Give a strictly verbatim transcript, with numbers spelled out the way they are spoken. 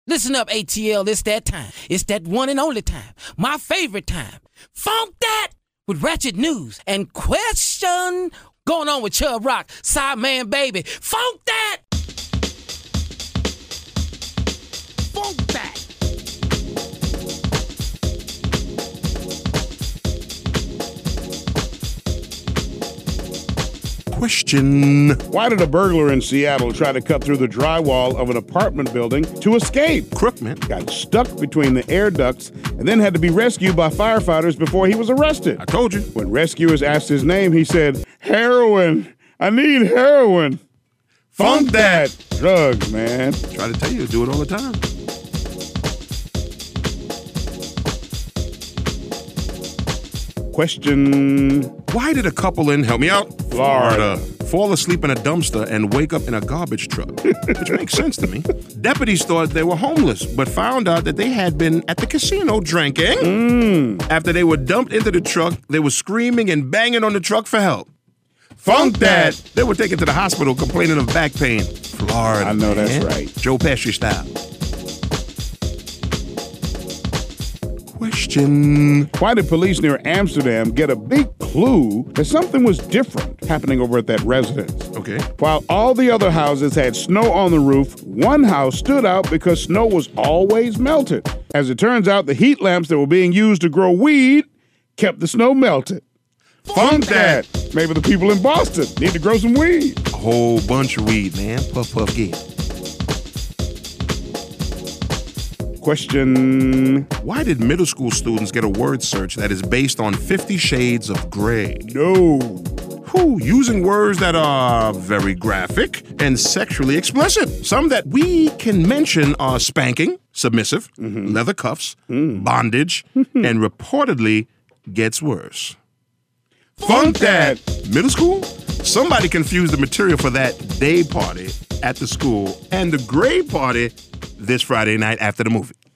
Listen up, A T L, it's that time. It's that one and only time. My favorite time. Funk That with Ratchet News and Question. Going on with Chubb Rock, Sideman Baby. Funk That! Funk That! Question. Why did a burglar in Seattle try to cut through the drywall of an apartment building to escape? Crookman Got stuck between the air ducts and then had to be rescued by firefighters before he was arrested. I told you. When rescuers asked his name, he said, heroin. I need heroin. Funk that. Drugs, man. Try to tell you, do it all the time. Question. Why did a couple in, help me out, Florida, fall asleep in a dumpster and wake up in a garbage truck? Which makes sense to me. Deputies thought they were homeless, but found out that they had been at the casino drinking. Mm. After they were dumped into the truck, they were screaming and banging on the truck for help. Funk that. They were taken to the hospital complaining of back pain. Florida, I know man. that's right. Joe Pesci style. Question. Why did police near Amsterdam get a big clue that something was different happening over at that residence? Okay. While all the other houses had snow on the roof, one house stood out because snow was always melted. As it turns out, the heat lamps that were being used to grow weed kept the snow melted. Funk that! Maybe the people in Boston need to grow some weed. A whole bunch of weed, man. Puff, puff, get. Question. Why did middle school students get a word search that is based on Fifty Shades of Grey? No. Who? Using words that are very graphic and sexually explicit. Some that we can mention are spanking, submissive, mm-hmm. leather cuffs, mm. bondage, and reportedly gets worse. Funk that! Middle school? Somebody confused the material for that day party at the school and the grade party this Friday night after the movie.